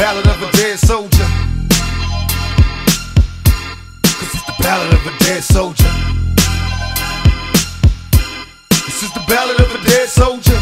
ballad of a dead soldier. Cause it's the ballad of a dead soldier. This is the ballad of a dead soldier.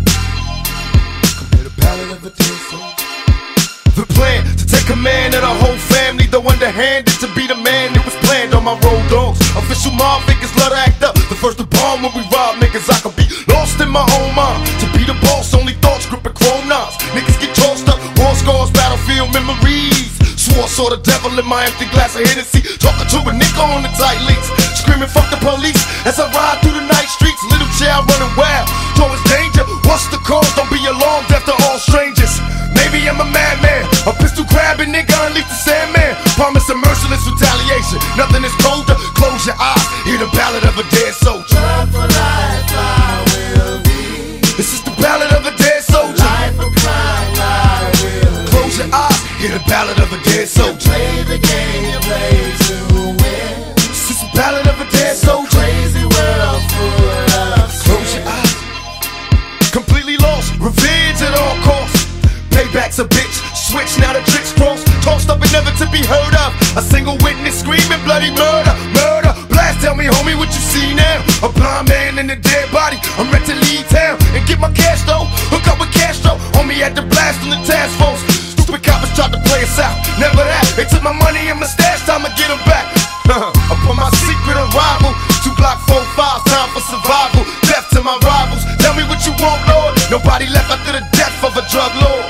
Come hear the ballad of a dead soldier. The plan to take command of the whole family, though underhanded to be the man that was planned on my road dogs. Official mob figures love to act up. The first to bomb when we rob niggas, I could be lost in my own mind. To be the boss, only thoughts gripping chrome knives. Niggas get tossed up, war scars, battlefield memories. Swore saw the devil in my empty glass of Hennessy. Talking to a nigga on the tight leaks, screaming fuck the police as I ride through the night streets. Little child running wild towards danger. What's the cause? Don't be alarmed after all strangers. Maybe I'm a madman, a pistol grabbing nigga, unleash the Sandman. Promise a merciless retaliation. Nothing is colder. Close your eyes, hear the ballad of a dead soldier. Love for life I will be. This is the ballad of a dead soldier. Life of crime I will Close your eyes, hear the ballad of a dead soldier. play the game you play to win. This is the ballad of a dead soldier. Crazy world full of Close your eyes. Completely lost, revenge at all costs. Payback's a bitch, switch now the tricks cross. Tossed up and never to be heard of. A single witness screaming bloody murder, murder. Blast, tell me homie what you see now. A blind man in a dead body. I'm ready to leave town and get my cash though. Hook up with Castro, homie had to blast on the task force. Stupid coppers tried to play us out, never that. They took my money and my stash, time to get them back. Upon my secret arrival, 2 Glock 45, time for survival. Death to my rivals, tell me what you want, Lord. Nobody left after the death of a drug lord.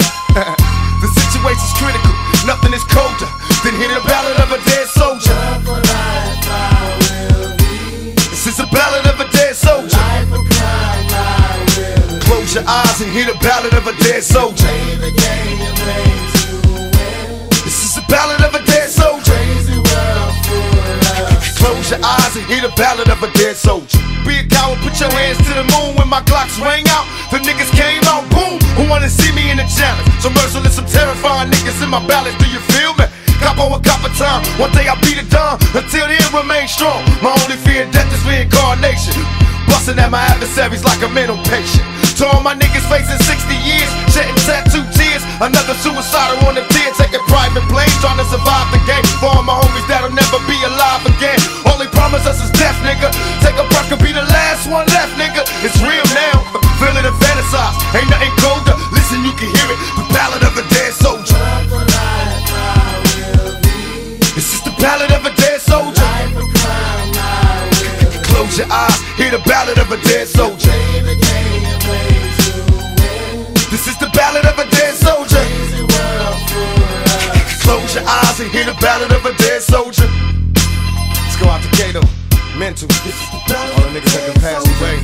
The situation's critical, nothing is colder than hear the ballad of a dead soldier. Love for life I will be. This is the ballad of a dead soldier. Life of crime I will Close your eyes and hear the ballad of a dead soldier. play the game you play to win. This is the ballad of a dead soldier. Crazy world full of Close your eyes and hear the ballad of a dead soldier. Be a coward, put your hands to the moon. When my Glocks rang out, the niggas came out, boom. Who wanna see me in the challenge? So merciless, some terrifying niggas in my ballads, do you feel me? Cop on a cop of time, one day I'll beat it down. Until then, remain strong. My only fear of death is reincarnation. Busting at my adversaries like a mental patient. To all my niggas facing 60 years, shedding tattoo tears. Another suicidal on the tier, taking private planes, trying to survive the game. For all my homies that'll never be alive again. Only promise us is death, nigga. Take a breath, could be the last one left, nigga. It's real now, feel it and fantasize. Ain't nothing colder, listen, you can hear it. The ballad of a dead soldier. Love for life I will be. This is the ballad of a dead soldier. Life of crime I will Close your eyes, hear the ballad of a dead soldier. play the game you play to win. This is the ballad of a dead soldier. Crazy world full of Close your eyes and hear the ballad of a dead soldier. Let's go out to Gato, Mental, all the niggas that can pass away.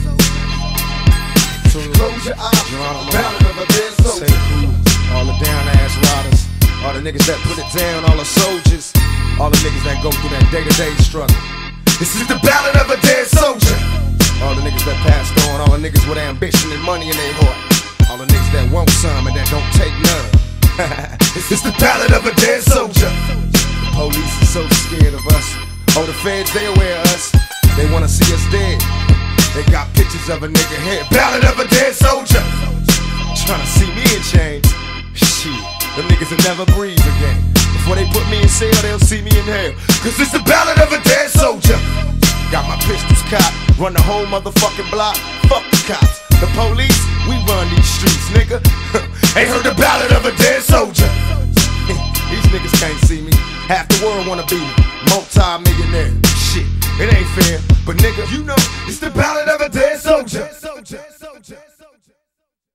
Close your eyes, Geronimo, ballad of a dead soldier. Say Cruz, all the down ass riders, all the niggas that put it down, all the soldiers, all the niggas that go through that day-to-day struggle. This is the ballad of a dead soldier. All the niggas that passed on, all the niggas with ambition and money in their heart, all the niggas that want some and that don't take none. This is the ballad of a dead soldier. The police is so scared of us. Oh, the feds, they aware of us. They wanna see us dead. They got pictures of a nigga head. Ballad of a dead soldier. Tryna see me in chains. Shit, them niggas will never breathe again. Before they put me in cell, they'll see me in hell. Cause it's the ballad of a dead soldier. Got my pistols cocked, run the whole motherfucking block. Fuck the cops, the police, we run these streets, nigga. Ain't heard the ballad of a dead soldier. These niggas can't see me. Half the world wanna be me. Multi-millionaire. Shit, it ain't fair. But nigga, you know, it's the ballad of a dead soldier.